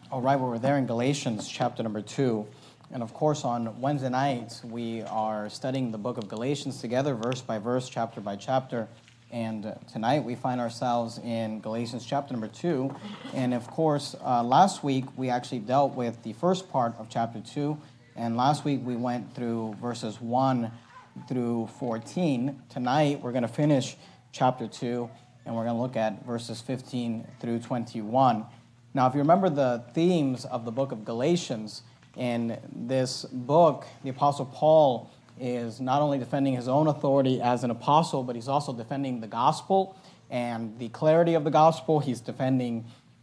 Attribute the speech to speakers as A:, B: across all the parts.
A: All right, well, we're there in Galatians chapter number 2. And of course, on Wednesday nights, we are studying the book of Galatians together, verse by verse, chapter by chapter. And tonight we find ourselves in Galatians chapter number 2. And of course, last week we actually dealt with the first part of chapter 2. And last week we went through verses 1 through 14. Tonight we're going to finish chapter 2, and we're going to look at verses 15 through 21. Now, if you remember the themes of the book of Galatians, in this book, the Apostle Paul is not only defending his own authority as an apostle, but he's also defending the gospel and the clarity of the gospel. He's defending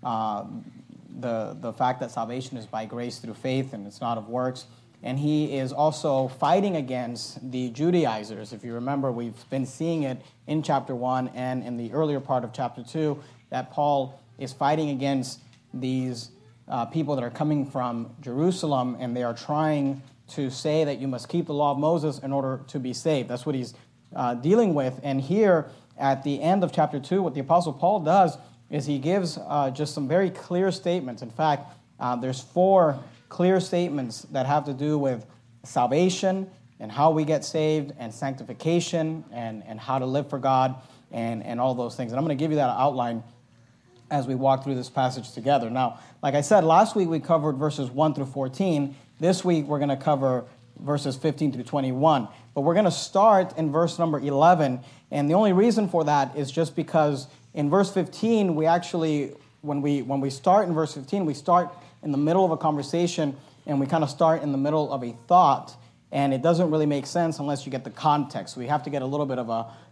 A: the fact that salvation is by grace through faith and it's not of works. And he is also fighting against the Judaizers. If you remember, we've been seeing it in chapter 1 and in the earlier part of chapter 2, that Paul is fighting against these people that are coming from Jerusalem, and they are trying to say that you must keep the law of Moses in order to be saved. That's what he's dealing with. And here at the end of chapter 2, what the Apostle Paul does is he gives just some very clear statements. In fact, there's 4 clear statements that have to do with salvation and how we get saved and sanctification and how to live for God and all those things. And I'm going to give you that outline as we walk through this passage together. Now, like I said, last week we covered verses 1 through 14. This week we're going to cover verses 15 through 21. But we're going to start in verse number 11. And the only reason for that is just because in verse 15, we actually, when we start in verse 15, we start in the middle of a conversation and we kind of start in the middle of a thought. And it doesn't really make sense unless you get the context. So we have to get a little bit of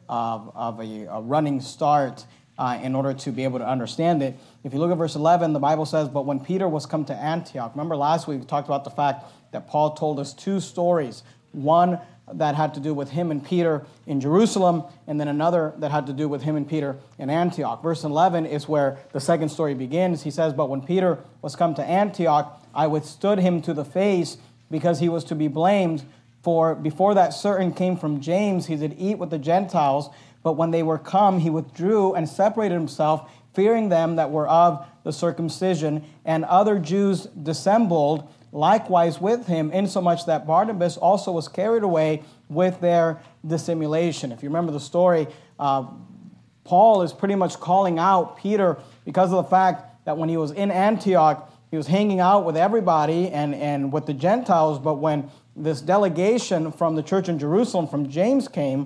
A: a running start in order to be able to understand it. If you look at verse 11, the Bible says, "But when Peter was come to Antioch," remember last week we talked about the fact that Paul told us 2 stories. One that had to do with him and Peter in Jerusalem, and then another that had to do with him and Peter in Antioch. Verse 11 is where the second story begins. He says, "But when Peter was come to Antioch, I withstood him to the face, because he was to be blamed. For before that certain came from James, he did eat with the Gentiles. But when they were come, he withdrew and separated himself, fearing them that were of the circumcision. And other Jews dissembled likewise with him, insomuch that Barnabas also was carried away with their dissimulation." If you remember the story, Paul is pretty much calling out Peter because of the fact that when he was in Antioch, he was hanging out with everybody and with the Gentiles. But when this delegation from the church in Jerusalem, from James, came,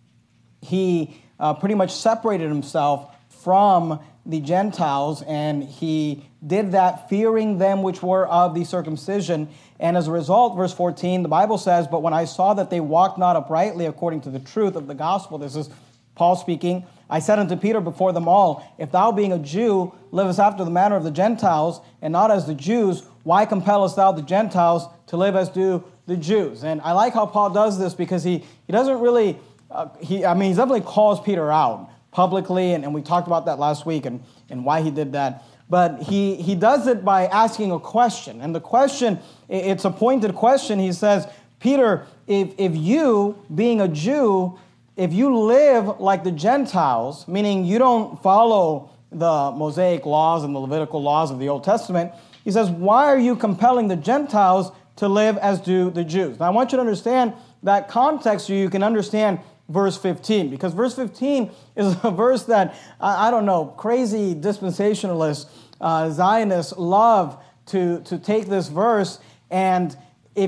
A: he pretty much separated himself from the Gentiles, and he did that fearing them which were of the circumcision. And as a result, verse 14, the Bible says, "But when I saw that they walked not uprightly according to the truth of the gospel," this is Paul speaking, "I said unto Peter before them all, If thou being a Jew livest after the manner of the Gentiles, and not as the Jews, why compellest thou the Gentiles to live as do the Jews?" And I like how Paul does this because he doesn't really... he definitely calls Peter out publicly, and we talked about that last week and why he did that. But he does it by asking a question. And the question, it's a pointed question. He says, "Peter, if you, being a Jew, if you live like the Gentiles," meaning you don't follow the Mosaic laws and the Levitical laws of the Old Testament, he says, "Why are you compelling the Gentiles to live as do the Jews?" Now, I want you to understand that context so you can understand verse 15, because verse 15 is a verse that, I don't know, crazy dispensationalists, Zionists love to take this verse, and if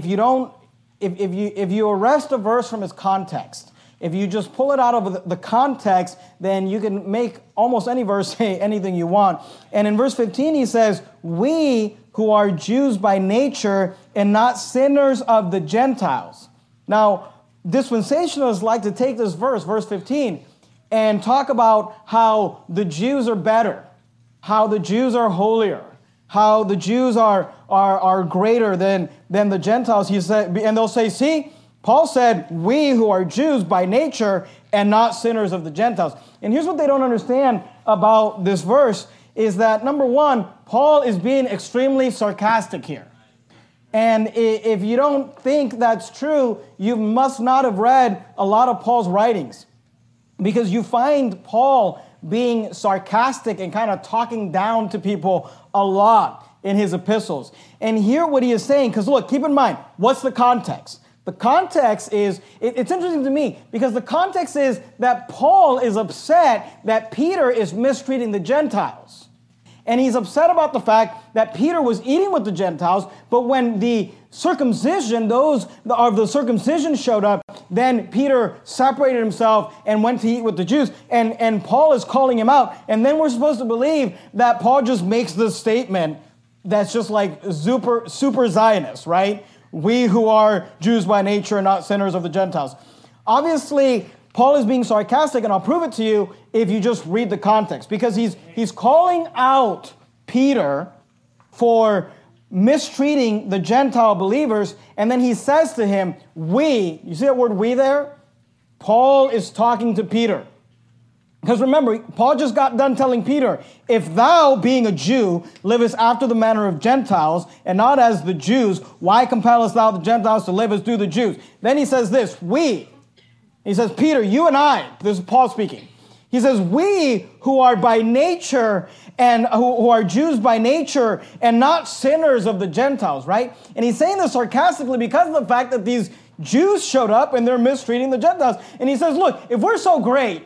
A: you arrest a verse from its context, if you just pull it out of the context, then you can make almost any verse say anything you want. And in verse 15 he says, "We who are Jews by nature and not sinners of the Gentiles." Now, dispensationalists like to take this verse 15, and talk about how the Jews are better, how the Jews are holier, how the Jews are greater than the Gentiles. He said, and they'll say, "See, Paul said, we who are Jews by nature and not sinners of the Gentiles." And here's what they don't understand about this verse is that, number one, Paul is being extremely sarcastic here. And if you don't think that's true, you must not have read a lot of Paul's writings, because you find Paul being sarcastic and kind of talking down to people a lot. in his epistles. And hear what he is saying, because look, keep in mind, what's the context? The context is, it's interesting to me, because the context is that Paul is upset that Peter is mistreating the Gentiles. And he's upset about the fact that Peter was eating with the Gentiles, but when the circumcision, those of the circumcision showed up, then Peter separated himself and went to eat with the Jews. And Paul is calling him out. And then we're supposed to believe that Paul just makes this statement that's just like super Zionist, right? We who are Jews by nature and not sinners of the Gentiles. Obviously, Paul is being sarcastic, and I'll prove it to you if you just read the context, because he's calling out Peter for mistreating the Gentile believers, and then he says to him, we, you see that word we there? Paul is talking to Peter. Because remember, Paul just got done telling Peter, if thou, being a Jew, livest after the manner of Gentiles, and not as the Jews, why compellest thou the Gentiles to live as do the Jews? Then he says this, we. He says, Peter, you and I, this is Paul speaking. He says, we who are by nature and who are Jews by nature and not sinners of the Gentiles, right? And he's saying this sarcastically because of the fact that these Jews showed up and they're mistreating the Gentiles. And he says, look, if we're so great,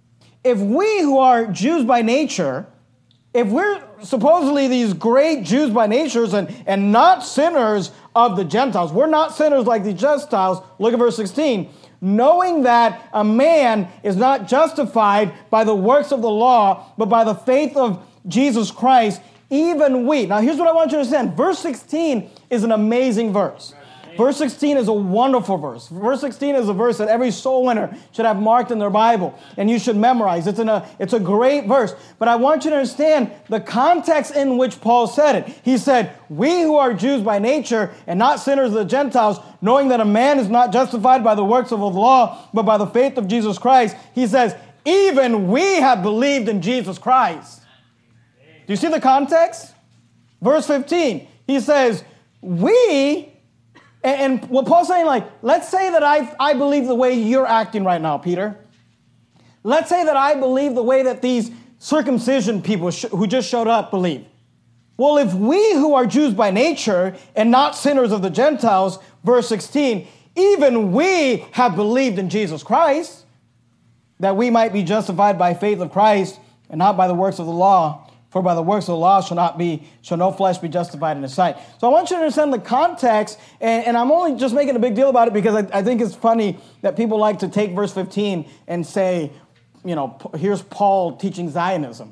A: if we who are Jews by nature, if we're supposedly these great Jews by nature and not sinners of the Gentiles, we're not sinners like the Gentiles, look at verse 16, knowing that a man is not justified by the works of the law, but by the faith of Jesus Christ, even we. Now, here's what I want you to understand. Verse 16 is an amazing verse. Verse 16 is a wonderful verse. Verse 16 is a verse that every soul winner should have marked in their Bible, and you should memorize. It's a great verse. But I want you to understand the context in which Paul said it. He said, we who are Jews by nature and not sinners of the Gentiles, knowing that a man is not justified by the works of the law, but by the faith of Jesus Christ. He says, even we have believed in Jesus Christ. Do you see the context? Verse 15, he says, we... And what Paul's saying, like, let's say that I believe the way you're acting right now, Peter. Let's say that I believe the way that these circumcision people who just showed up believe. Well, if we who are Jews by nature and not sinners of the Gentiles, verse 16, even we have believed in Jesus Christ, that we might be justified by faith of Christ and not by the works of the law. For by the works of the law shall no flesh be justified in his sight. So I want you to understand the context, and I'm only just making a big deal about it because I think it's funny that people like to take verse 15 and say, you know, here's Paul teaching Zionism.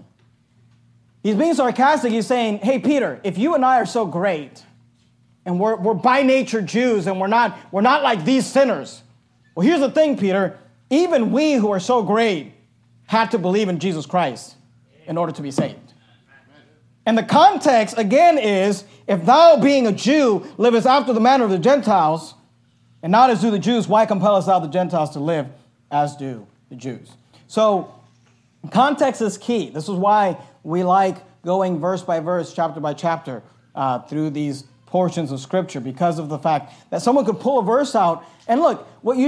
A: He's being sarcastic. He's saying, hey, Peter, if you and I are so great, and we're by nature Jews, and we're not like these sinners. Well, here's the thing, Peter. Even we who are so great had to believe in Jesus Christ in order to be saved. And the context, again, is, if thou, being a Jew, livest after the manner of the Gentiles, and not as do the Jews, why compellest thou the Gentiles to live as do the Jews? So, context is key. This is why we like going verse by verse, chapter by chapter, through these portions of Scripture, because of the fact that someone could pull a verse out. And look,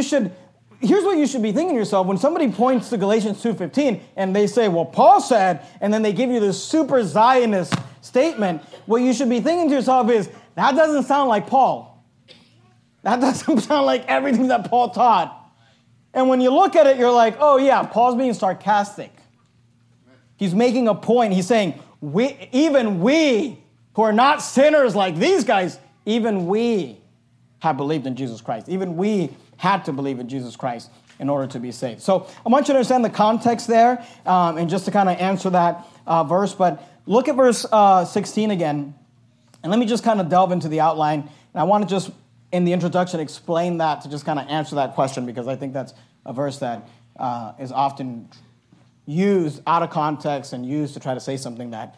A: here's what you should be thinking to yourself. When somebody points to Galatians 2:15 and they say, well, Paul said, and then they give you this super Zionist statement, what you should be thinking to yourself is, that doesn't sound like Paul. That doesn't sound like everything that Paul taught. And when you look at it, you're like, oh yeah, Paul's being sarcastic. He's making a point. He's saying, even we who are not sinners like these guys, even we have believed in Jesus Christ. Even we had to believe in Jesus Christ in order to be saved. So I want you to understand the context there, and just to kind of answer that verse. But look at verse 16 again, and let me just kind of delve into the outline. And I want to just, in the introduction, explain that to just kind of answer that question, because I think that's a verse that is often used out of context and used to try to say something that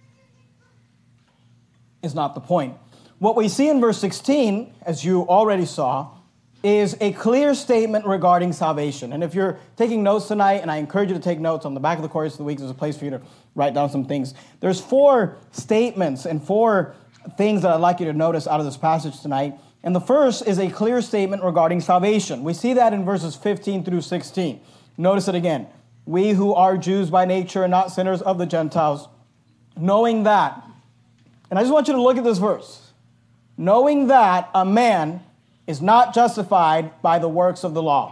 A: is not the point. What we see in verse 16, as you already saw, is a clear statement regarding salvation. And if you're taking notes tonight, and I encourage you to take notes, on the back of the Course of the Week, there's a place for you to write down some things. There's 4 statements and 4 things that I'd like you to notice out of this passage tonight. And the first is a clear statement regarding salvation. We see that in verses 15 through 16. Notice it again. We who are Jews by nature and not sinners of the Gentiles, knowing that And I just want you to look at this verse. Knowing that a man is not justified by the works of the law,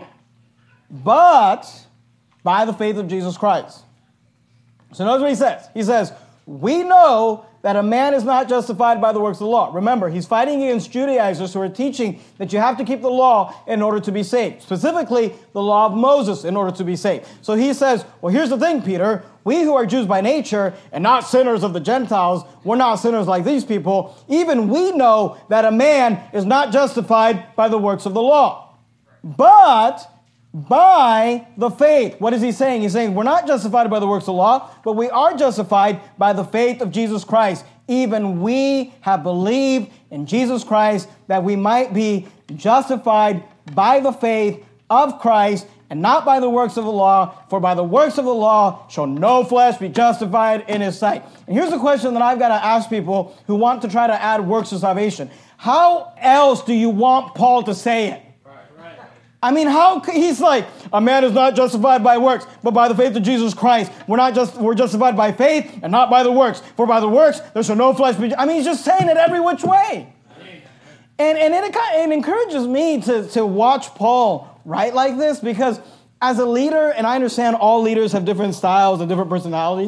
A: but by the faith of Jesus Christ. So notice what he says. He says, we know that a man is not justified by the works of the law. Remember, he's fighting against Judaizers who are teaching that you have to keep the law in order to be saved. Specifically, the law of Moses in order to be saved. So he says, well, here's the thing, Peter. We who are Jews by nature and not sinners of the Gentiles, we're not sinners like these people. Even we know that a man is not justified by the works of the law, but by the faith. What is he saying? He's saying we're not justified by the works of the law, but we are justified by the faith of Jesus Christ. Even we have believed in Jesus Christ that we might be justified by the faith of Christ and not by the works of the law. For by the works of the law shall no flesh be justified in his sight. And here's the question that I've got to ask people who want to try to add works to salvation. How else do you want Paul to say it? I mean, he's like, a man is not justified by works, but by the faith of Jesus Christ. We're justified by faith and not by the works. For by the works, there shall no flesh be. I mean, he's just saying it every which way. And it encourages me to watch Paul write like this, because as a leader, and I understand all leaders have different styles and different personalities,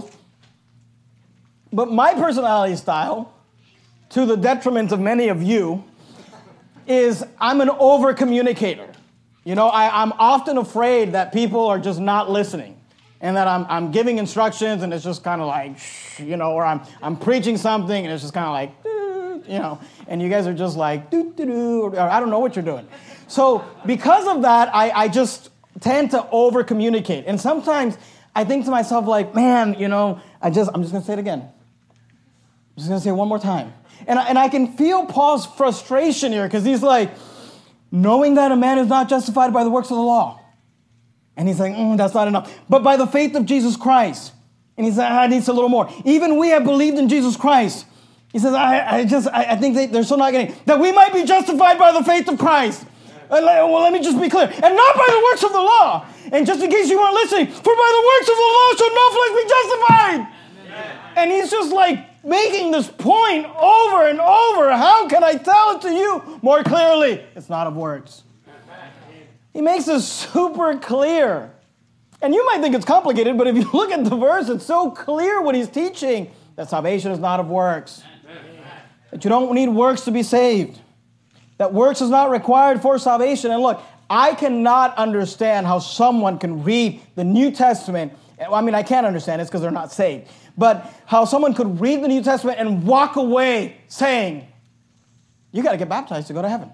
A: but my personality style, to the detriment of many of you, is I'm an over-communicator. You know, I'm often afraid that people are just not listening and that I'm giving instructions and it's just kind of like, you know, or I'm preaching something and it's just kind of like, you know, and you guys are just like, or I don't know what you're doing. So because of that, I just tend to over-communicate. And sometimes I think to myself like, man, you know, I'm just going to say it again. I'm just going to say it one more time. And I can feel Paul's frustration here because he's like, knowing that a man is not justified by the works of the law. And he's like, that's not enough. But by the faith of Jesus Christ. And he's like, I need a little more. Even we have believed in Jesus Christ. He says, I think they're still not getting it. That we might be justified by the faith of Christ. Well, let me just be clear. And not by the works of the law. And just in case you weren't listening, for by the works of the law shall no flesh be justified. Amen. And he's just like making this point over and over. How can I tell it to you more clearly? It's not of works. He makes this super clear. And you might think it's complicated, but if you look at the verse, it's so clear what he's teaching, that salvation is not of works. That you don't need works to be saved. That works is not required for salvation. And look, I cannot understand how someone can read the New Testament. I mean, I can't understand it because they're not saved. But how someone could read the New Testament and walk away saying, you got to get baptized to go to heaven.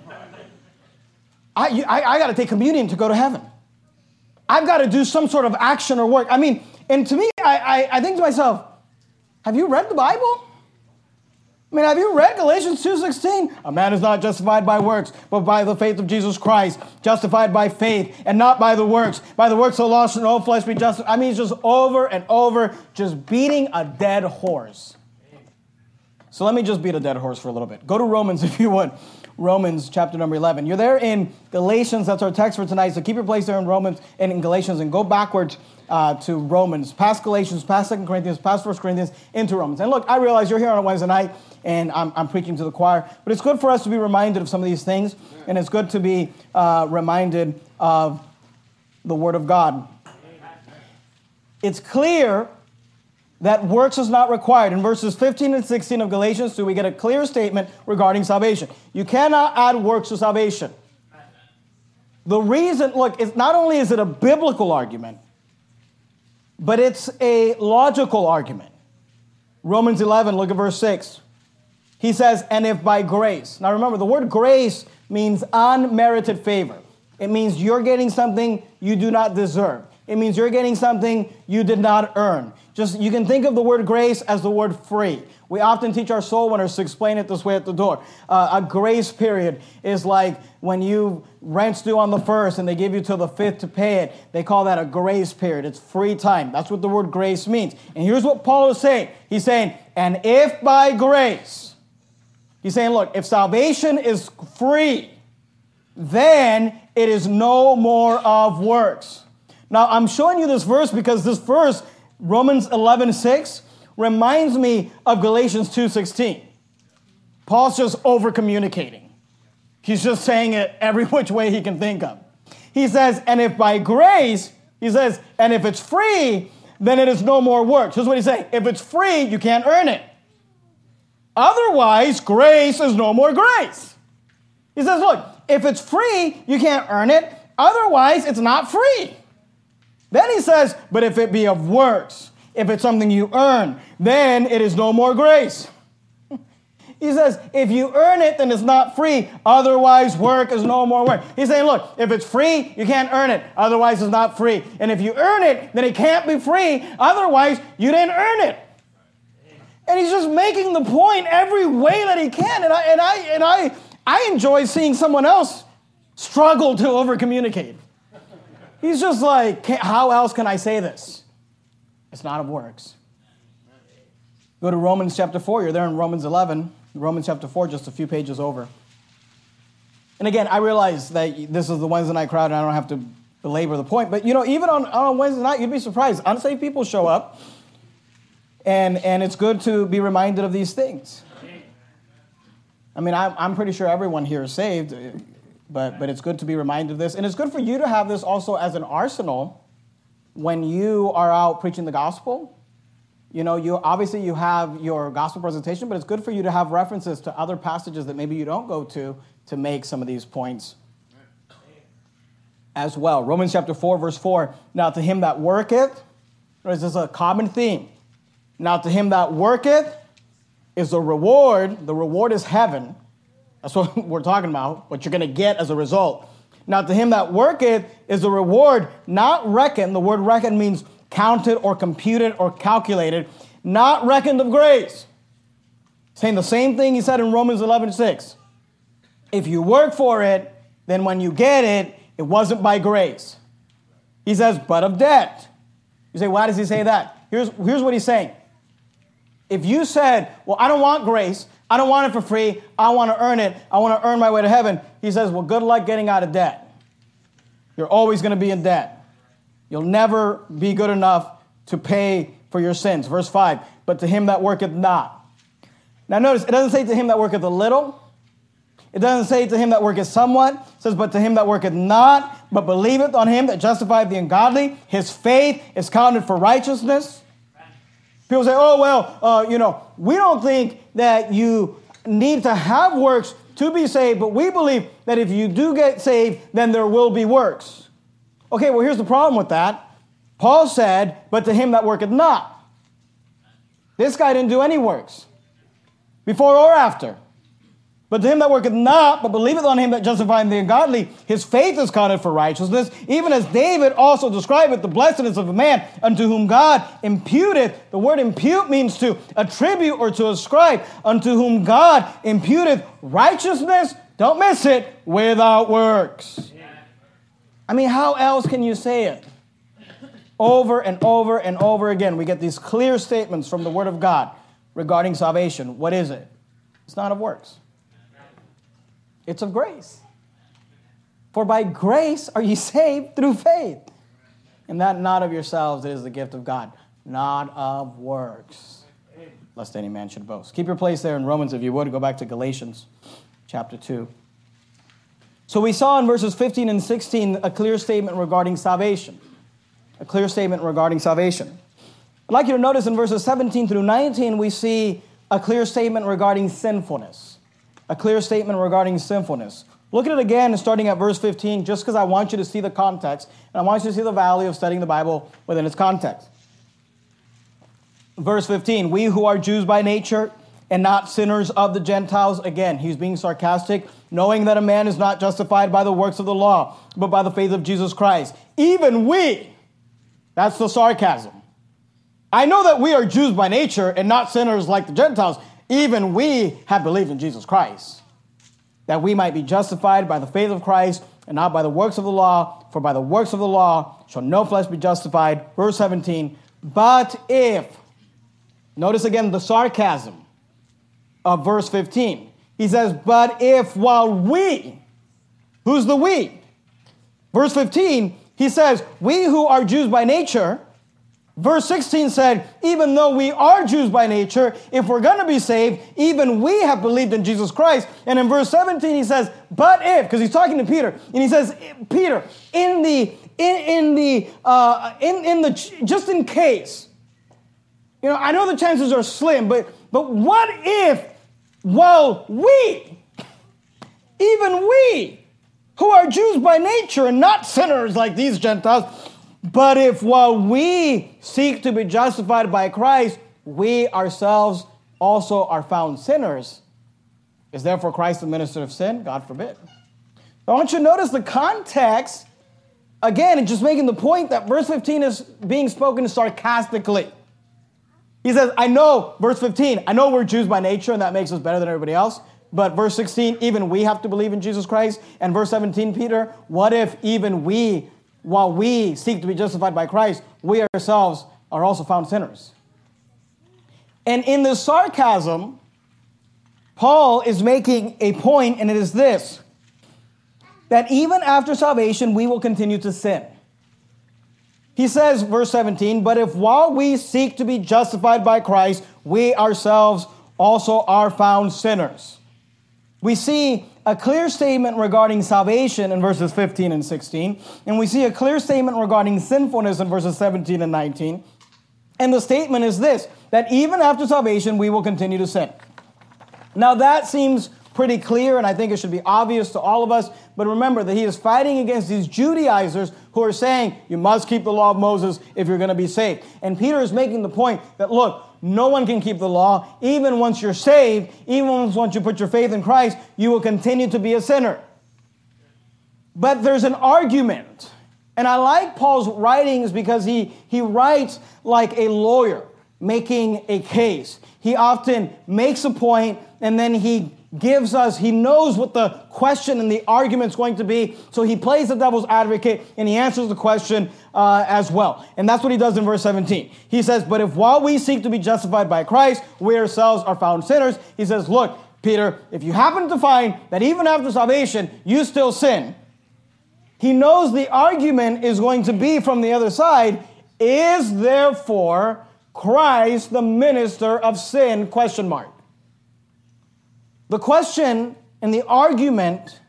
A: I got to take communion to go to heaven. I've got to do some sort of action or work. I mean, and to me, I think to myself, have you read the Bible? I mean, have you read Galatians 2:16? A man is not justified by works, but by the faith of Jesus Christ, justified by faith and not by the works. By the works of the law shall no flesh be justified. I mean, it's just over and over, just beating a dead horse. So let me just beat a dead horse for a little bit. Go to Romans if you would. Romans chapter number 11. You're there in Galatians. That's our text for tonight. So keep your place there in Romans and in Galatians and go backwards to Romans, past Galatians, past 2 Corinthians, past 1 Corinthians, into Romans. And look, I realize you're here on a Wednesday night and I'm preaching to the choir, but it's good for us to be reminded of some of these things, and it's good to be reminded of the Word of God. It's clear that works is not required. In verses 15 and 16 of Galatians 2, we get a clear statement regarding salvation. You cannot add works to salvation. The reason, look, it's not only is it a biblical argument, but it's a logical argument. Romans 11, look at verse 6. He says, and if by grace. Now remember, the word grace means unmerited favor. It means you're getting something you do not deserve. It means you're getting something you did not earn. Just, you can think of the word grace as the word free. We often teach our soul winners to explain it this way at the door. A grace period is like when you rent's due on the 1st and they give you till the 5th to pay it. They call that a grace period. It's free time. That's what the word grace means. And here's what Paul is saying. He's saying, and if by grace, he's saying, look, if salvation is free, then it is no more of works. Now, I'm showing you this verse because this verse, Romans 11:6, reminds me of Galatians 2:16. Paul's just over-communicating. He's just saying it every which way he can think of. He says, and if by grace, he says, and if it's free, then it is no more works. Here's what he's saying. If it's free, you can't earn it. Otherwise, grace is no more grace. He says, look, if it's free, you can't earn it. Otherwise, it's not free. Then he says, but if it be of works, if it's something you earn, then it is no more grace. He says, if you earn it, then it's not free. Otherwise, work is no more work. He's saying, look, if it's free, you can't earn it. Otherwise, it's not free. And if you earn it, then it can't be free. Otherwise, you didn't earn it. And he's just making the point every way that he can. And I enjoy seeing someone else struggle to over-communicate. He's just like, how else can I say this? It's not of works. Go to Romans chapter 4. You're there in Romans 11. Romans chapter 4, just a few pages over. And again, I realize that this is the Wednesday night crowd and I don't have to belabor the point. But, even on Wednesday night, you'd be surprised. Unsaved people show up. And it's good to be reminded of these things. I mean, I'm pretty sure everyone here is saved. But it's good to be reminded of this. And it's good for you to have this also as an arsenal when you are out preaching the gospel. You obviously you have your gospel presentation, but it's good for you to have references to other passages that maybe you don't go to make some of these points as well. Romans chapter 4, verse 4. Now to him that worketh, this is a common theme. Now to him that worketh is a reward. The reward is heaven. That's what we're talking about, what you're going to get as a result. Now to him that worketh is a reward not reckoned. The word reckoned means counted or computed or calculated, not reckoned of grace. Saying the same thing he said in Romans 11:6. If you work for it, then when you get it, it wasn't by grace. He says, but of debt. You say, why does he say that? Here's what he's saying. If you said, well, I don't want grace, I don't want it for free, I want to earn it, I want to earn my way to heaven, he says, well, good luck getting out of debt. You're always going to be in debt. You'll never be good enough to pay for your sins. Verse 5, but to him that worketh not. Now notice, it doesn't say to him that worketh a little. It doesn't say to him that worketh somewhat. It says, but to him that worketh not, but believeth on him that justifieth the ungodly, his faith is counted for righteousness. People say, oh, well, we don't think that you need to have works to be saved, but we believe that if you do get saved, then there will be works. Okay, well, here's the problem with that. Paul said, but to him that worketh not. This guy didn't do any works, before or after. But to him that worketh not, but believeth on him that justifieth the ungodly, his faith is counted for righteousness, even as David also describeth the blessedness of a man unto whom God imputeth. The word impute means to attribute or to ascribe. Unto whom God imputeth righteousness, don't miss it, without works. I mean, how else can you say it? Over and over and over again, we get these clear statements from the Word of God regarding salvation. What is it? It's not of works. It's of grace. For by grace are ye saved through faith. And that not of yourselves, it is the gift of God, not of works, lest any man should boast. Keep your place there in Romans, if you would. Go back to Galatians chapter 2. So we saw in verses 15 and 16 a clear statement regarding salvation. A clear statement regarding salvation. I'd like you to notice in verses 17 through 19, we see a clear statement regarding sinfulness. A clear statement regarding sinfulness. Look at it again, starting at verse 15, just because I want you to see the context, and I want you to see the value of studying the Bible within its context. Verse 15, we who are Jews by nature and not sinners of the Gentiles. Again, he's being sarcastic, knowing that a man is not justified by the works of the law, but by the faith of Jesus Christ. Even we, that's the sarcasm. I know that we are Jews by nature and not sinners like the Gentiles. Even we have believed in Jesus Christ, that we might be justified by the faith of Christ and not by the works of the law. For by the works of the law shall no flesh be justified. Verse 17, but if, notice again the sarcasm of verse 15. He says, but if while we, who's the we? Verse 15, he says, we who are Jews by nature, Verse 16 said, even though we are Jews by nature, if we're going to be saved, even we have believed in Jesus Christ. And in verse 17 he says, but if, because he's talking to Peter, and he says, Peter, just in case, I know the chances are slim, but what if, while even we, who are Jews by nature and not sinners like these Gentiles, but if while we seek to be justified by Christ, we ourselves also are found sinners, is therefore Christ the minister of sin? God forbid. I want you to notice the context. Again, it's just making the point that verse 15 is being spoken sarcastically. He says, I know, verse 15, I know we're Jews by nature and that makes us better than everybody else. But verse 16, even we have to believe in Jesus Christ. And verse 17, Peter, what if even we, while we seek to be justified by Christ, we ourselves are also found sinners? And in this sarcasm, Paul is making a point, and it is this, that even after salvation, we will continue to sin. He says, verse 17, but if while we seek to be justified by Christ, we ourselves also are found sinners. We see a clear statement regarding salvation in verses 15 and 16, and we see a clear statement regarding sinfulness in verses 17 and 19. And the statement is this, that even after salvation, we will continue to sin. Now that seems pretty clear, and I think it should be obvious to all of us, but remember that he is fighting against these Judaizers who are saying, you must keep the law of Moses if you're going to be saved. And Peter is making the point that, look, no one can keep the law. Even once you're saved, even once you put your faith in Christ, you will continue to be a sinner. But there's an argument. And I like Paul's writings because he writes like a lawyer making a case. He often makes a point and then he knows what the question and the argument's going to be, so he plays the devil's advocate and he answers the question as well. And that's what he does in verse 17. He says, but if while we seek to be justified by Christ, we ourselves are found sinners, he says, look, Peter, if you happen to find that even after salvation, you still sin, he knows the argument is going to be from the other side, is therefore Christ the minister of sin, ? The question and the argument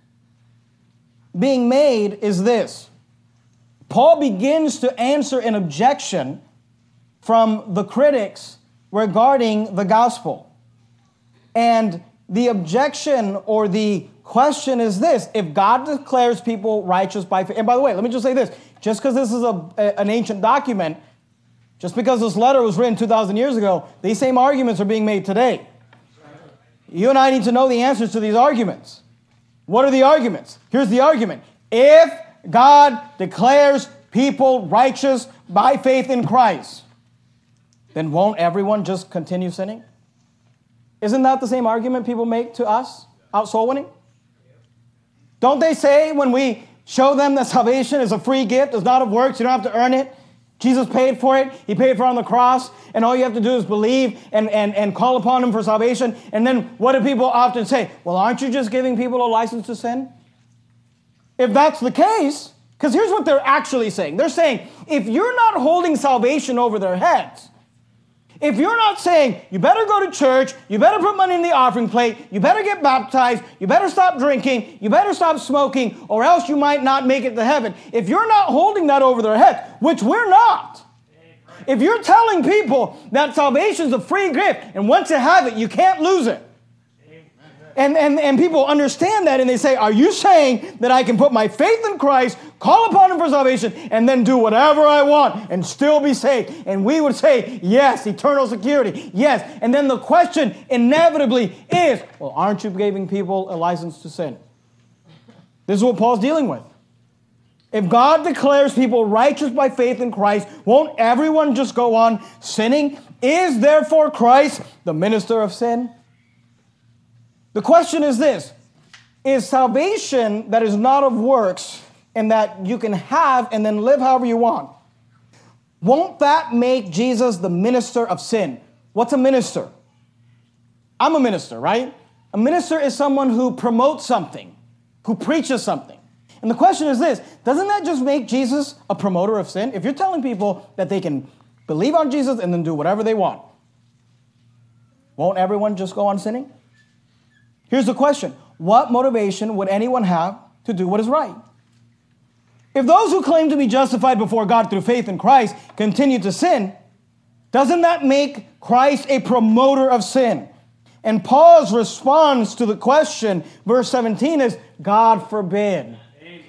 A: being made is this. Paul begins to answer an objection from the critics regarding the gospel. And the objection or the question is this. If God declares people righteous by faith, and by the way, let me just say this. Just because this is an ancient document, just because this letter was written 2,000 years ago, these same arguments are being made today. You and I need to know the answers to these arguments. What are the arguments? Here's the argument. If God declares people righteous by faith in Christ, then won't everyone just continue sinning? Isn't that the same argument people make to us out soul winning? Don't they say when we show them that salvation is a free gift, it's not of works, you don't have to earn it? Jesus paid for it. He paid for it on the cross. And all you have to do is believe and call upon him for salvation. And then what do people often say? Well, aren't you just giving people a license to sin? If that's the case, because here's what they're actually saying. They're saying, if you're not holding salvation over their heads, if you're not saying, you better go to church, you better put money in the offering plate, you better get baptized, you better stop drinking, you better stop smoking, or else you might not make it to heaven. If you're not holding that over their heads, which we're not, if you're telling people that salvation is a free gift, and once you have it, you can't lose it, and people understand that, and they say, are you saying that I can put my faith in Christ, call upon him for salvation, and then do whatever I want and still be saved? And we would say, yes, eternal security, yes. And then the question inevitably is, well, aren't you giving people a license to sin? This is what Paul's dealing with. If God declares people righteous by faith in Christ, won't everyone just go on sinning? Is therefore Christ the minister of sin? The question is this, is salvation that is not of works and that you can have and then live however you want, won't that make Jesus the minister of sin? What's a minister? I'm a minister, right? A minister is someone who promotes something, who preaches something. And the question is this, doesn't that just make Jesus a promoter of sin? If you're telling people that they can believe on Jesus and then do whatever they want. Won't everyone just go on sinning? Here's the question. What motivation would anyone have to do what is right? If those who claim to be justified before God through faith in Christ continue to sin, doesn't that make Christ a promoter of sin? And Paul's response to the question, verse 17, is, God forbid. Amen.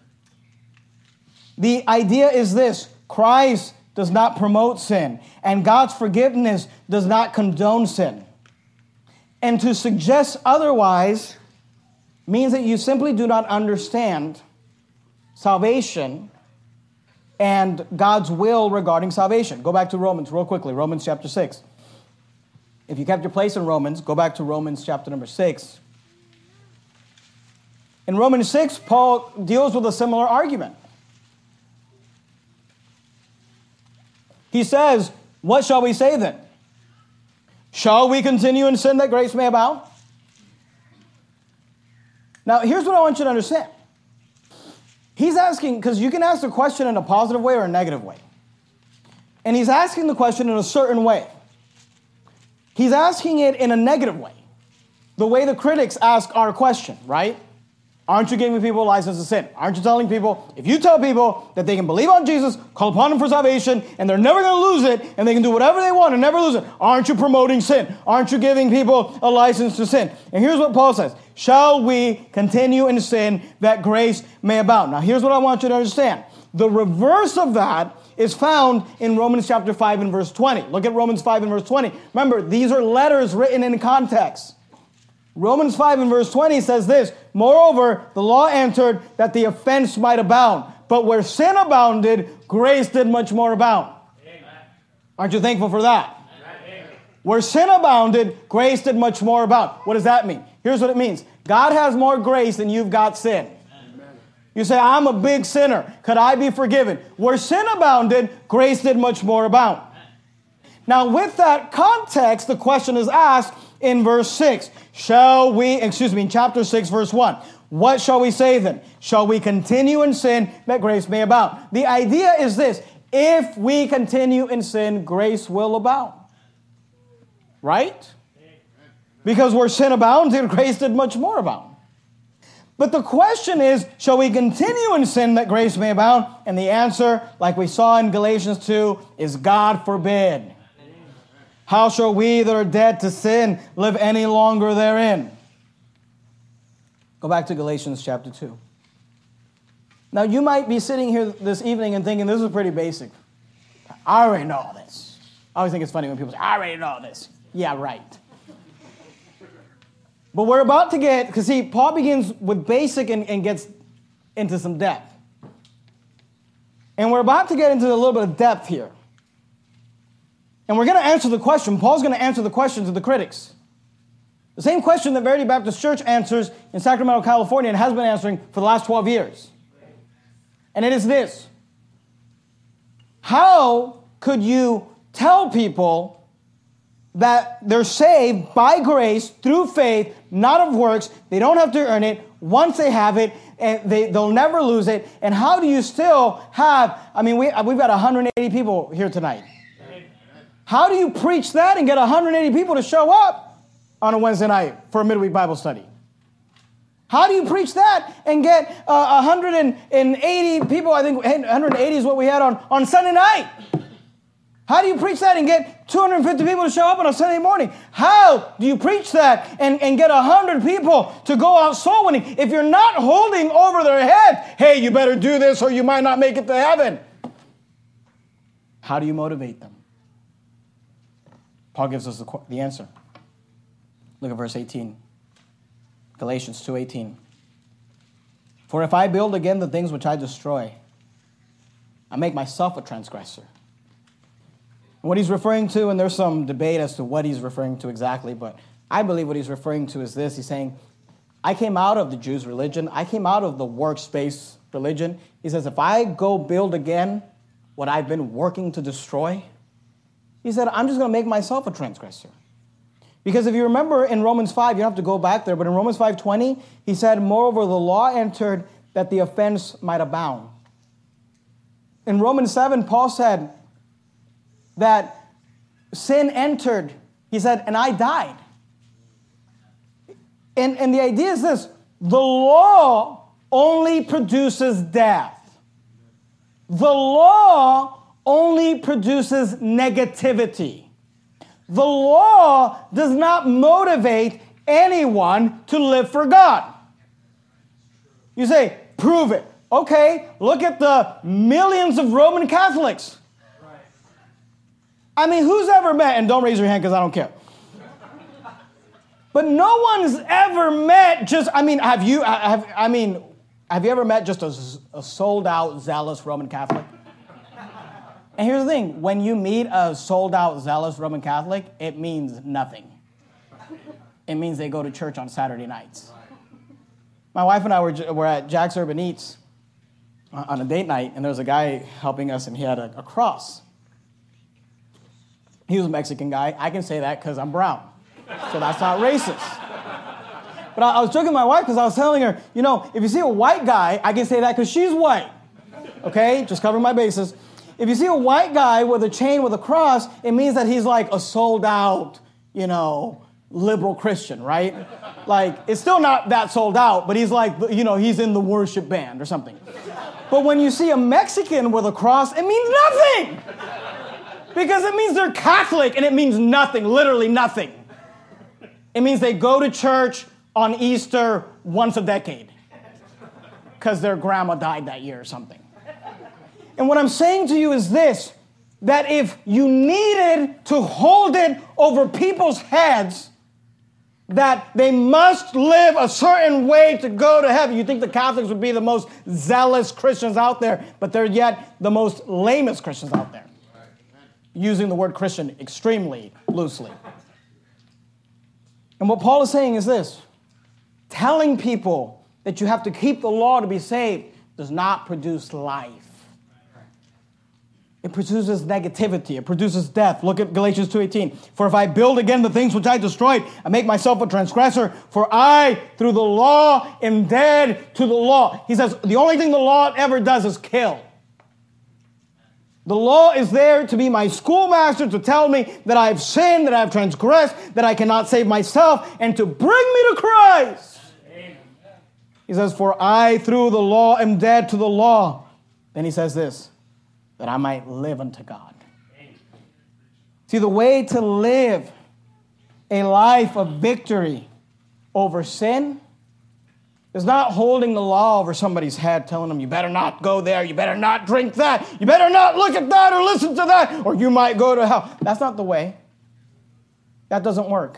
A: The idea is this: Christ does not promote sin, and God's forgiveness does not condone sin. And to suggest otherwise means that you simply do not understand salvation and God's will regarding salvation. Go back to Romans real quickly, Romans chapter 6. If you kept your place in Romans, go back to Romans chapter number 6. In Romans 6, Paul deals with a similar argument. He says, what shall we say then? Shall we continue in sin that grace may abound? Now, here's what I want you to understand. He's asking, because you can ask the question in a positive way or a negative way. And he's asking the question in a certain way. He's asking it in a negative way. The way the critics ask our question, right? Aren't you giving people a license to sin? Aren't you telling people, if you tell people that they can believe on Jesus, call upon him for salvation, and they're never going to lose it, and they can do whatever they want and never lose it, aren't you promoting sin? Aren't you giving people a license to sin? And here's what Paul says. Shall we continue in sin that grace may abound? Now, here's what I want you to understand. The reverse of that is found in Romans chapter 5 and verse 20. Look at Romans 5 and verse 20. Remember, these are letters written in context. Romans 5 and verse 20 says this, moreover, the law entered that the offense might abound. But where sin abounded, grace did much more abound. Amen. Aren't you thankful for that? Amen. Where sin abounded, grace did much more abound. What does that mean? Here's what it means. God has more grace than you've got sin. Amen. You say, I'm a big sinner. Could I be forgiven? Where sin abounded, grace did much more abound. Now, with that context, the question is asked in verse 6. In chapter 6, verse 1. What shall we say then? Shall we continue in sin that grace may abound? The idea is this. If we continue in sin, grace will abound. Right? Because where sin abounded, grace did much more abound. But the question is, shall we continue in sin that grace may abound? And the answer, like we saw in Galatians 2, is God forbid. How shall we that are dead to sin live any longer therein? Go back to Galatians chapter 2. Now, you might be sitting here this evening and thinking, this is pretty basic. I already know all this. I always think it's funny when people say, I already know all this. Yeah, right. But we're about to get, because see, Paul begins with basic and gets into some depth. And we're about to get into a little bit of depth here. And we're going to answer the question. Paul's going to answer the question to the critics. The same question that Verity Baptist Church answers in Sacramento, California, and has been answering for the last 12 years. And it is this. How could you tell people that they're saved by grace through faith, not of works? They don't have to earn it. Once they have it, and they'll never lose it. And how do you still have, we've got 180 people here tonight. How do you preach that and get 180 people to show up on a Wednesday night for a midweek Bible study? How do you preach that and get 180 people? I think 180 is what we had on Sunday night. How do you preach that and get 250 people to show up on a Sunday morning? How do you preach that and get 100 people to go out soul winning if you're not holding over their head, hey, you better do this or you might not make it to heaven? How do you motivate them? Paul gives us the answer. Look at verse 18. Galatians 2:18. For if I build again the things which I destroy, I make myself a transgressor. And what he's referring to, and there's some debate as to what he's referring to exactly, but I believe what he's referring to is this. He's saying, I came out of the Jews' religion. I came out of the workspace religion. He says, if I go build again what I've been working to destroy, he said, I'm just going to make myself a transgressor. Because if you remember in Romans 5, you don't have to go back there, but in Romans 5:20, he said, moreover, the law entered that the offense might abound. In Romans 7, Paul said, that sin entered, he said, and I died. And the idea is this: the law only produces death. The law only produces negativity. The law does not motivate anyone to live for God. You say, prove it. Okay, look at the millions of Roman Catholics. I mean, who's ever met, and don't raise your hand because I don't care. But no one's ever met have you ever met just a sold-out, zealous Roman Catholic? And here's the thing, when you meet a sold-out, zealous Roman Catholic, it means nothing. It means they go to church on Saturday nights. My wife and I were at Jack's Urban Eats on a date night, and there was a guy helping us, and he had a cross. He was a Mexican guy. I can say that because I'm brown. So that's not racist. But I was joking with my wife because I was telling her, if you see a white guy, I can say that because she's white. Okay? Just covering my bases. If you see a white guy with a chain with a cross, it means that he's like a sold out, liberal Christian, right? Like, it's still not that sold out, but he's like, he's in the worship band or something. But when you see a Mexican with a cross, it means nothing. Because it means they're Catholic, and it means nothing, literally nothing. It means they go to church on Easter once a decade because their grandma died that year or something. And what I'm saying to you is this, that if you needed to hold it over people's heads that they must live a certain way to go to heaven, you think the Catholics would be the most zealous Christians out there, but they're yet the most lamest Christians out there. Using the word Christian extremely loosely. And what Paul is saying is this: telling people that you have to keep the law to be saved does not produce life. It produces negativity. It produces death. Look at Galatians 2:18. For if I build again the things which I destroyed, I make myself a transgressor. For I, through the law, am dead to the law. He says the only thing the law ever does is kill. The law is there to be my schoolmaster, to tell me that I have sinned, that I have transgressed, that I cannot save myself, and to bring me to Christ. Amen. He says, for I through the law am dead to the law. Then he says this, that I might live unto God. Amen. See, the way to live a life of victory over sin is not holding the law over somebody's head, telling them, you better not go there, you better not drink that, you better not look at that or listen to that, or you might go to hell. That's not the way. That doesn't work.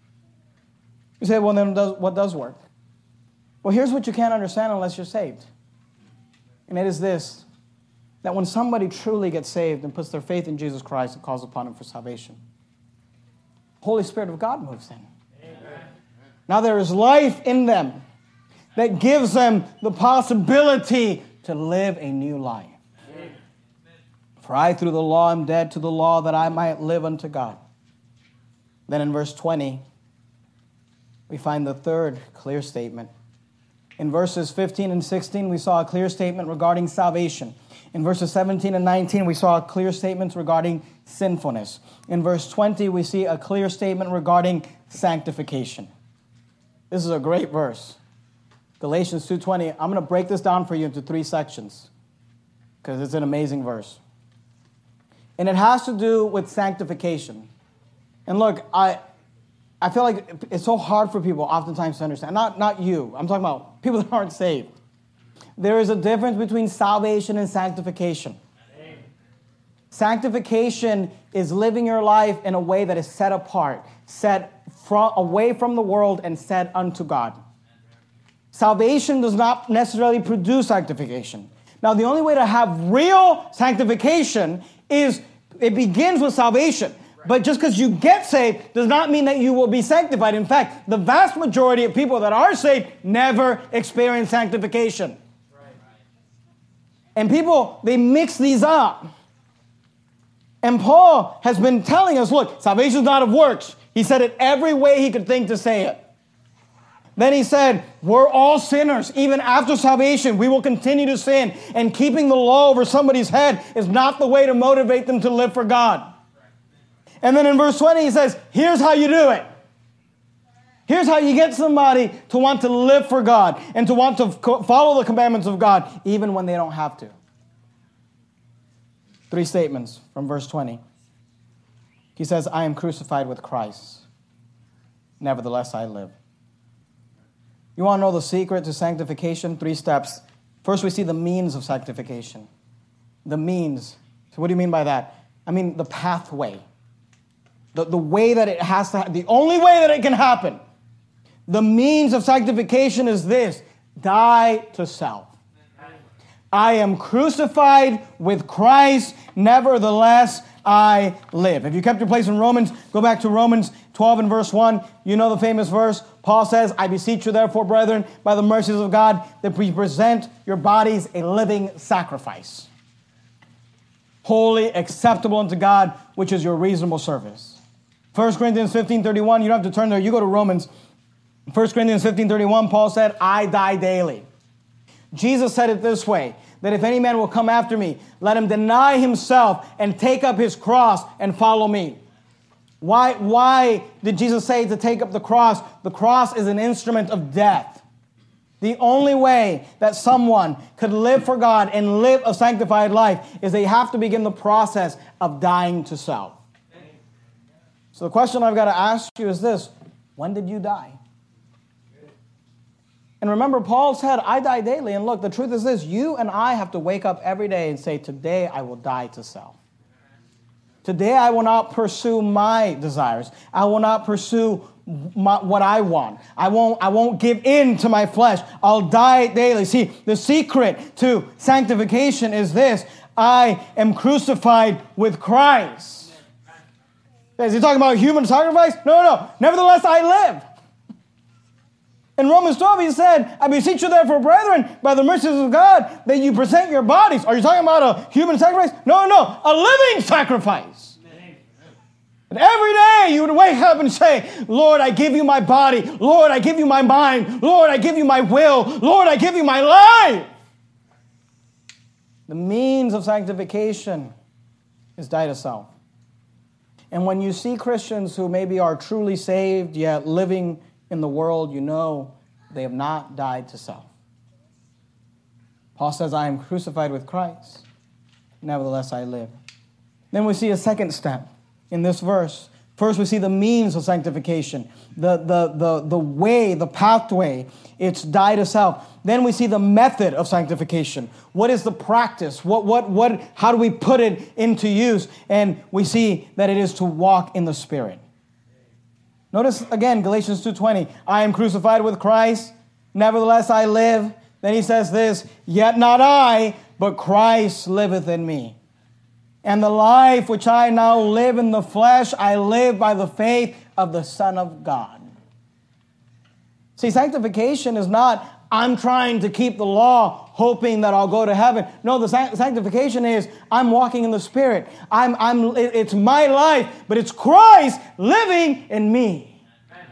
A: You say, well, then what does work? Well, here's what you can't understand unless you're saved. And it is this, that when somebody truly gets saved and puts their faith in Jesus Christ and calls upon him for salvation, the Holy Spirit of God moves in. Amen. Now there is life in them that gives them the possibility to live a new life. Amen. For I through the law am dead to the law that I might live unto God. Then in verse 20, we find the third clear statement. In verses 15 and 16, we saw a clear statement regarding salvation. In verses 17 and 19, we saw clear statements regarding sinfulness. In verse 20, we see a clear statement regarding sanctification. This is a great verse. Galatians 2:20. I'm going to break this down for you into 3 sections because it's an amazing verse. And it has to do with sanctification. And look, I feel like it's so hard for people oftentimes to understand. Not you. I'm talking about people that aren't saved. There is a difference between salvation and sanctification. Amen. Sanctification is living your life in a way that is set apart, away from the world and set unto God. Salvation does not necessarily produce sanctification. Now, the only way to have real sanctification is it begins with salvation. But just because you get saved does not mean that you will be sanctified. In fact, the vast majority of people that are saved never experience sanctification. And people, they mix these up. And Paul has been telling us, look, salvation is not of works. He said it every way he could think to say it. Then he said, we're all sinners. Even after salvation, we will continue to sin. And keeping the law over somebody's head is not the way to motivate them to live for God. And then in verse 20, he says, here's how you do it. Here's how you get somebody to want to live for God and to want to follow the commandments of God, even when they don't have to. 3 statements from verse 20. He says, I am crucified with Christ. Nevertheless, I live. You want to know the secret to sanctification? 3 steps. First, we see the means of sanctification. The means. So what do you mean by that? I mean the pathway. The way that it has to, the only way that it can happen. The means of sanctification is this: die to self. I am crucified with Christ, nevertheless I live. If you kept your place in Romans, go back to Romans 12 and verse 1. You know the famous verse. Paul says, I beseech you therefore, brethren, by the mercies of God, that we present your bodies a living sacrifice, holy, acceptable unto God, which is your reasonable service. 1 Corinthians 15:31, you don't have to turn there. You go to Romans. 1 Corinthians 15:31, Paul said, I die daily. Jesus said it this way, that if any man will come after me, let him deny himself and take up his cross and follow me. Why did Jesus say to take up the cross? The cross is an instrument of death. The only way that someone could live for God and live a sanctified life is they have to begin the process of dying to self. So the question I've got to ask you is this: when did you die? And remember, Paul said, I die daily. And look, the truth is this: you and I have to wake up every day and say, today I will die to self. Today I will not pursue my desires. I will not pursue what I want. I won't give in to my flesh. I'll die daily. See, the secret to sanctification is this: I am crucified with Christ. Is he talking about human sacrifice? No. Nevertheless, I live. In Romans 12, he said, I beseech you therefore, brethren, by the mercies of God, that you present your bodies. Are you talking about a human sacrifice? No, a living sacrifice. And every day you would wake up and say, Lord, I give you my body. Lord, I give you my mind. Lord, I give you my will. Lord, I give you my life. The means of sanctification is die to self. And when you see Christians who maybe are truly saved, yet living in the world, you know they have not died to self. Paul says, I am crucified with Christ. Nevertheless, I live. Then we see a second step in this verse. First, we see the means of sanctification, the way, the pathway. It's die to self. Then we see the method of sanctification. What is the practice? How do we put it into use? And we see that it is to walk in the Spirit. Notice again, Galatians 2:20, I am crucified with Christ, nevertheless I live. Then he says this, yet not I, but Christ liveth in me. And the life which I now live in the flesh, I live by the faith of the Son of God. See, sanctification is not, I'm trying to keep the law, hoping that I'll go to heaven. No, the sanctification is, I'm walking in the Spirit. It's my life, but it's Christ living in me.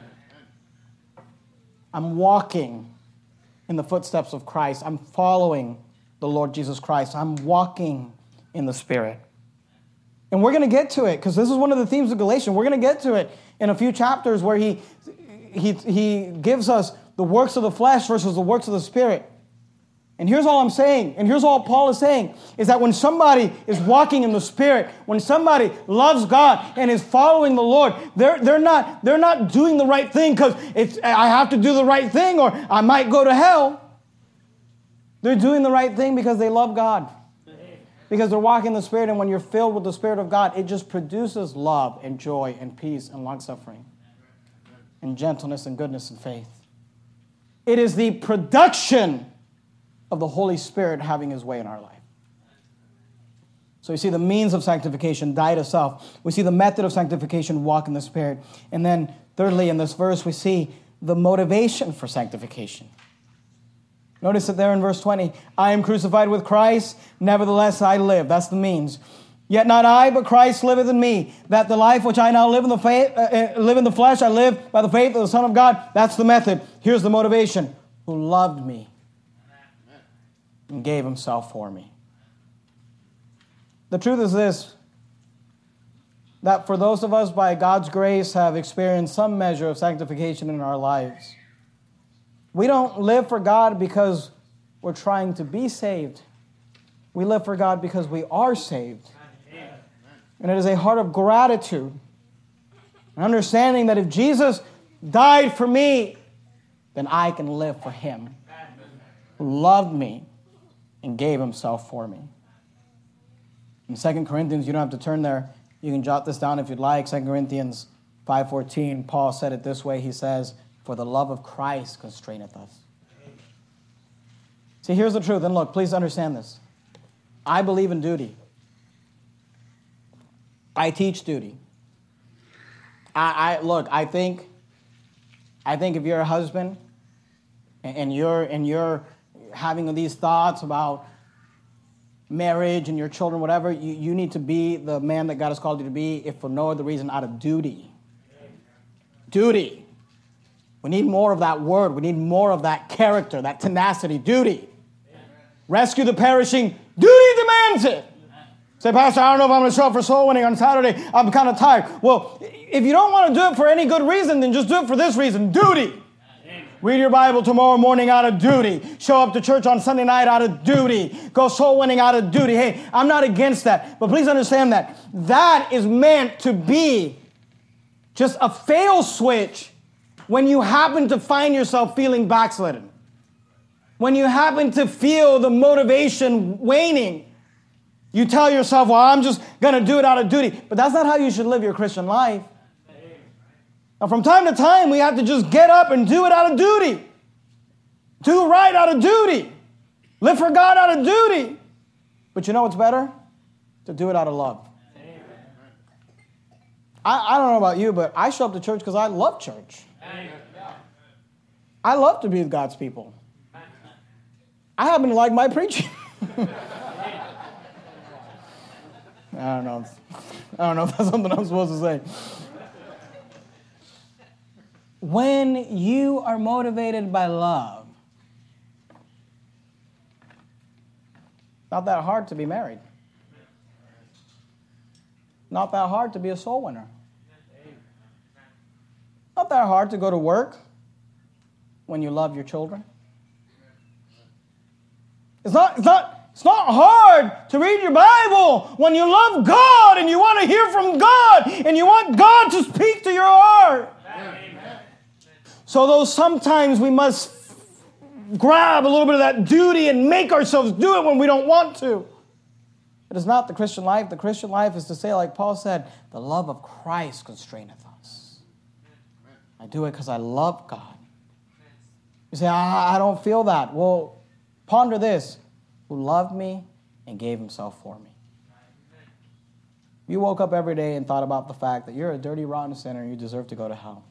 A: I'm walking in the footsteps of Christ. I'm following the Lord Jesus Christ. I'm walking in the Spirit. And we're going to get to it, because this is one of the themes of Galatians. We're going to get to it in a few chapters where he gives us the works of the flesh versus the works of the Spirit. And here's all I'm saying, and here's all Paul is saying, is that when somebody is walking in the Spirit, when somebody loves God and is following the Lord, they're not doing the right thing because I have to do the right thing or I might go to hell. They're doing the right thing because they love God. Because they're walking in the Spirit, and when you're filled with the Spirit of God, it just produces love and joy and peace and long-suffering and gentleness and goodness and faith. It is the production of the Holy Spirit having His way in our life. So we see the means of sanctification, die to self. We see the method of sanctification, walk in the Spirit. And then thirdly, in this verse, we see the motivation for sanctification. Notice it there in verse 20. I am crucified with Christ, nevertheless I live. That's the means. Yet not I, but Christ liveth in me. That the life which I now live in the flesh, I live by the faith of the Son of God. That's the method. Here's the motivation. Who loved me and gave Himself for me. The truth is this. that for those of us by God's grace have experienced some measure of sanctification in our lives, we don't live for God because we're trying to be saved. We live for God because we are saved. And it is a heart of gratitude, an understanding that if Jesus died for me, then I can live for him, who loved me and gave himself for me. In 2 Corinthians, you don't have to turn there. You can jot this down if you'd like. 2 Corinthians 5:14, Paul said it this way. He says, "For the love of Christ constraineth us." See, here's the truth. And look, please understand this. I believe in duty. I teach duty. I think if you're a husband and you're having these thoughts about marriage and your children, whatever, you need to be the man that God has called you to be, if for no other reason, out of duty. Duty. We need more of that word. We need more of that character, that tenacity. Duty. Rescue the perishing. Duty demands it. Say, "Pastor, I don't know if I'm going to show up for soul winning on Saturday. I'm kind of tired." Well, if you don't want to do it for any good reason, then just do it for this reason. Duty. Read your Bible tomorrow morning out of duty. Show up to church on Sunday night out of duty. Go soul winning out of duty. Hey, I'm not against that. But please understand that that is meant to be just a fail switch when you happen to find yourself feeling backslidden. When you happen to feel the motivation waning. You tell yourself, "Well, I'm just going to do it out of duty." But that's not how you should live your Christian life. Now, from time to time, we have to just get up and do it out of duty. Do right out of duty. Live for God out of duty. But you know what's better? To do it out of love. I don't know about you, but I show up to church because I love church. I love to be with God's people. I happen to like my preaching. I don't know if that's something I'm supposed to say. When you are motivated by love, not that hard to be married. Not that hard to be a soul winner. Not that hard to go to work when you love your children. It's not hard to read your Bible when you love God and you want to hear from God and you want God to speak to your heart. So though sometimes we must grab a little bit of that duty and make ourselves do it when we don't want to, it is not the Christian life. The Christian life is to say, like Paul said, "The love of Christ constraineth us." I do it because I love God. You say, I don't feel that. Well, ponder this. Who loved me and gave himself for me. You woke up every day and thought about the fact that you're a dirty, rotten sinner and you deserve to go to hell.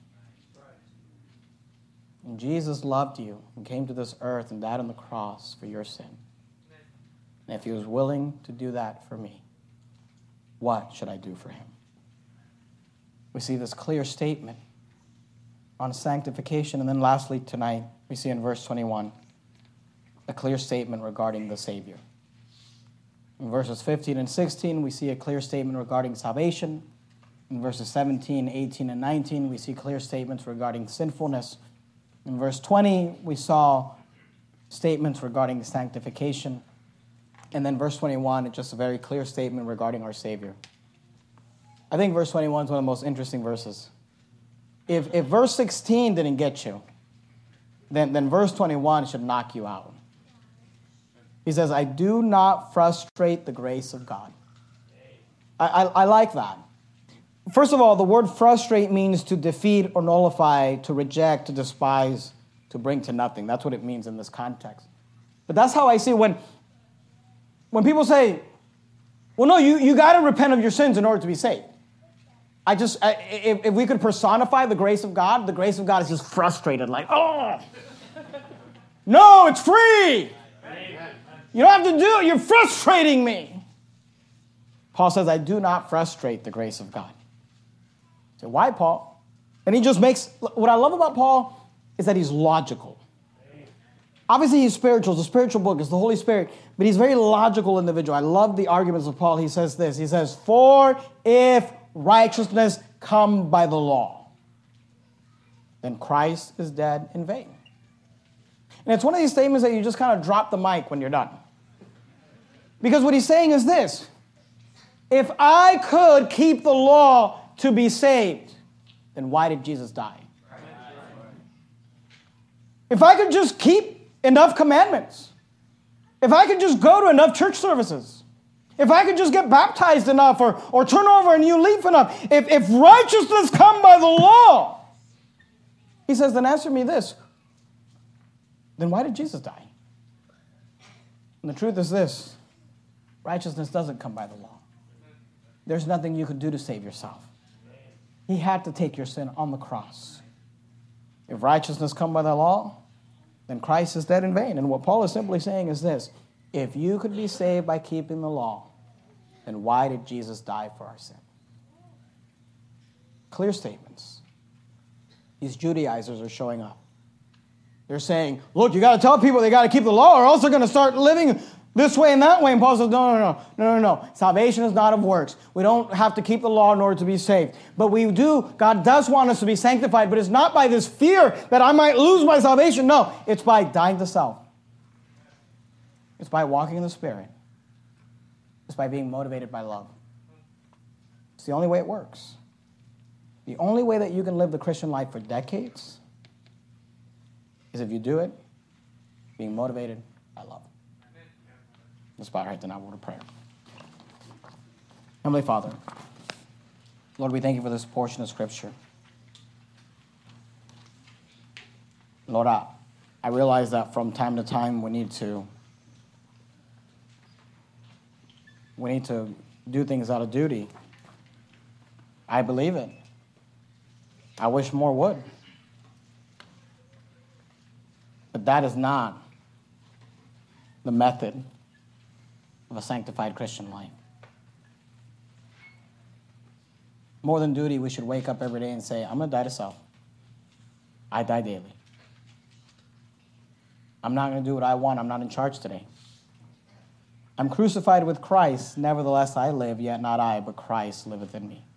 A: And Jesus loved you and came to this earth and died on the cross for your sin. And if he was willing to do that for me, what should I do for him? We see this clear statement on sanctification. And then lastly tonight, we see in verse 21, a clear statement regarding the Savior. In verses 15 and 16, we see a clear statement regarding salvation. In verses 17, 18, and 19, we see clear statements regarding sinfulness. In verse 20, we saw statements regarding sanctification. And then verse 21, it's just a very clear statement regarding our Savior. I think verse 21 is one of the most interesting verses. If verse 16 didn't get you, then verse 21 should knock you out. He says, "I do not frustrate the grace of God." I like that. First of all, the word frustrate means to defeat or nullify, to reject, to despise, to bring to nothing. That's what it means in this context. But that's how I see when people say, "Well, no, you got to repent of your sins in order to be saved." If we could personify the grace of God is just frustrated, like, "Oh, no, it's free. You don't have to do it. You're frustrating me." Paul says, "I do not frustrate the grace of God." So why, Paul? And he just makes, what I love about Paul is that he's logical. Obviously, he's spiritual. It's a spiritual book. It's the Holy Spirit. But he's a very logical individual. I love the arguments of Paul. He says this. He says, "For if righteousness come by the law, then Christ is dead in vain. And it's one of these statements that you just kind of drop the mic when you're done. Because what he's saying is this: if I could keep the law to be saved, then why did Jesus die? If I could just keep enough commandments, if I could just go to enough church services, if I could just get baptized enough or turn over a new leaf enough, if righteousness come by the law, he says, then answer me this: then why did Jesus die? And the truth is this: righteousness doesn't come by the law. There's nothing you could do to save yourself. He had to take your sin on the cross. If righteousness come by the law, then Christ is dead in vain. And what Paul is simply saying is this: if you could be saved by keeping the law, then why did Jesus die for our sin? Clear statements. These Judaizers are showing up. They're saying, look, you got to tell people they got to keep the law or else they're going to start living this way and that way. And Paul says, no. Salvation is not of works. We don't have to keep the law in order to be saved. But we do, God does want us to be sanctified, but it's not by this fear that I might lose my salvation. No, it's by dying to self. It's by walking in the Spirit. It's by being motivated by love. It's the only way it works. The only way that you can live the Christian life for decades is if you do it being motivated by love. Let's bow right then, I word of prayer. Heavenly Father, Lord, we thank you for this portion of Scripture. Lord, I realize that from time to time we need to do things out of duty. I believe it. I wish more would. But that is not the method of a sanctified Christian life. More than duty, we should wake up every day and say, I'm going to die to self. I die daily. I'm not going to do what I want. I'm not in charge today. I'm crucified with Christ. Nevertheless, I live, yet not I, but Christ liveth in me.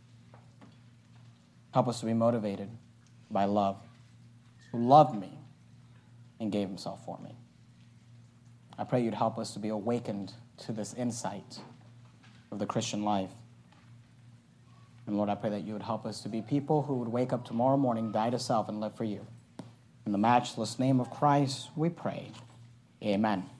A: Help us to be motivated by love, who loved me and gave himself for me. I pray you'd help us to be awakened to this insight of the Christian life. And Lord, I pray that you would help us to be people who would wake up tomorrow morning, die to self, and live for you. In the matchless name of Christ, we pray. Amen.